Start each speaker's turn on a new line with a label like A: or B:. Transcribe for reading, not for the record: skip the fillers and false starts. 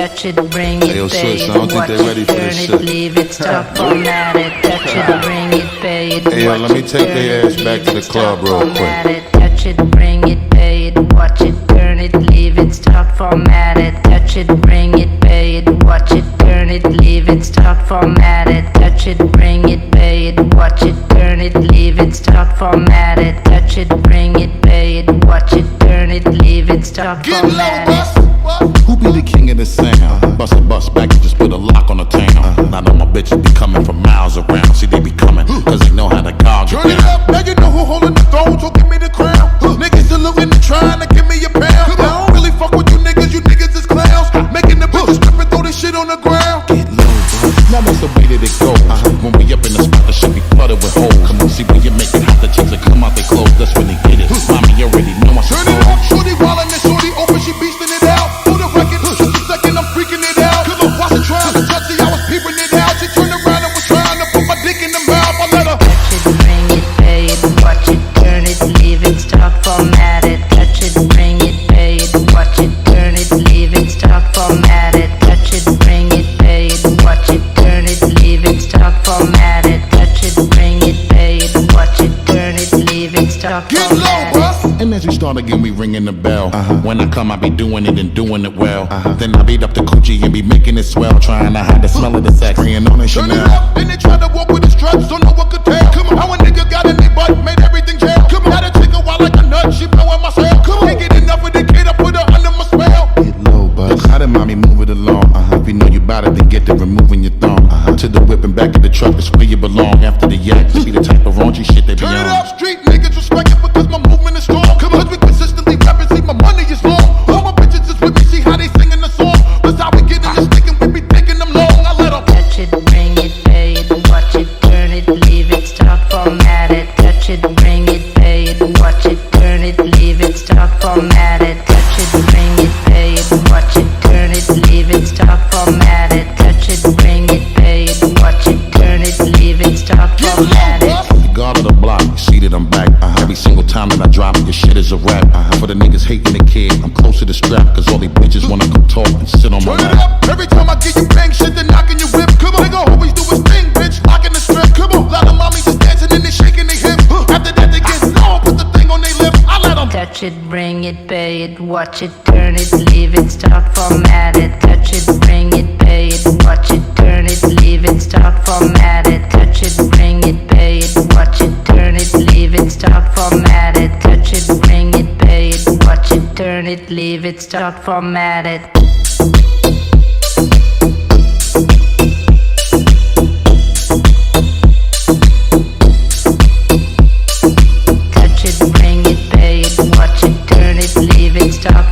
A: touch it, bring it,
B: Hey, yo,
A: pay
B: sis,
A: it,
B: I don't think
A: watch
B: they ready
A: it,
B: for
A: turn
B: this
A: it,
B: shit.
A: leave it, stop, format it, touch it, bring it, pay it,
B: Hey, yo,
A: watch
B: let me
A: it,
B: take
A: turn
B: their
A: it,
B: ass back
A: leave
B: to the
A: it,
B: club
A: stop,
B: real
A: format
B: quick.
A: it, touch it, bring it, pay it, watch it, turn it, leave it, stop, format it, touch it, bring it, pay it, watch it, turn it, leave it, stop, format it, touch it, bring it, pay it, watch it, turn it, leave it, stop, format it, touch it, bring it, pay it, watch it, turn it, leave it, stop, format it.
B: Who be the king of the sound? Bust a bus back and just put a lock on the town. Now know my bitches be coming from miles around. See, they be coming, cause they know how to gouge it
C: Turn it
B: down.
C: up, now you know who holding the throne, so give me the crown. Niggas saluting and trying to give me a pound. I don't really fuck with you niggas is clowns. Making the bitches strip and throw this shit on the ground.
B: Get low, bro. Now that's the way that it goes. When we up in the spot, the shit be flooded with holes. Come on, see when you make it hot, the chicks that come out they clothes. That's when they get it. Mommy, you already know I
C: Turn it up, shorty wildin' and shorty open, she beastin' it out. For the record, just a second, I'm freaking it out. Come on, watch it trying to touch it, I was peeping it out. She turned around and was trying to put my dick in the mouth. I let her
A: Touch it, bring it, pay it, watch it, turn it, leave it, stop, format it. Touch it, bring it, pay it, watch it, turn it, leave it, stop, format it. Touch it, bring it, pay it, watch it, turn it, leave it, stop, format it. Touch it, bring it, pay it, watch it, turn it, leave it, stop,
C: get low,
A: format it.
C: bruh.
B: And as we start again, we ringing the bell. When I come, I be doing it and doing it well. Then I beat up the coochie and be making it swell. Trying to hide the smell of the sex. Spraying on it
C: Turn it
B: Chanel.
C: up, then they try to walk with the struts, don't know what could tell. Come on, how a nigga got in their butt, made everything jail. Come on, had a chick a while like a nut, she blowing my cell. Come on, can't get enough of the kid, I put her under my spell.
B: Get low, bud. How did mommy move it along? If you know you bout it, then get to removing your thumb. To the whip and back of the truck, that's where you belong. After the yak, be the type of raunchy shit they be
C: Turn it
B: on.
C: up, street niggas respect it because my movement is strong. Come on, 'cause we consistently rapping, see my money is long. All my bitches is with me, see how they singing the song. That's how we get in the stick and we be taking them long. I let them
A: Touch it, bring it, pay it, watch it, turn it, leave it, stop, format it. Touch it, bring it, pay it, watch it, turn it, leave it, stop, format it. Touch it, bring it, pay it, watch it, turn it, leave it, stop, format it. Touch it, bring it, pay it, watch it, turn it, leave it, stop,
C: get
A: format
C: low,
A: it.
C: bruh.
B: The guard of the block, you see that I'm back. Every single time that I drop, your shit is a rap. For the niggas hating the kid, I'm close to the strap. Cause all these bitches wanna come talk and sit on my
C: Turn it
B: lap.
C: up, every time I get you bang shit, then knocking your whip. Come on, nigga always do his thing, bitch, locking the strip. Come on, lot of mommies just dancing and they shaking their hips. After that they get low, put the thing on their lip. I let them
A: Touch it, bring it, pay it, watch it, turn it, leave it, stop, format it. Touch it, bring it, pay it, watch it, turn it, leave it, stop, format it. Touch it, bring it, pay it, watch it, turn it, leave it, stop, format it. Touch it, bring it, pay it, watch it, turn it, leave it, stop, format it. Touch it, bring it, pay it, watch it, turn it, leave it, stop,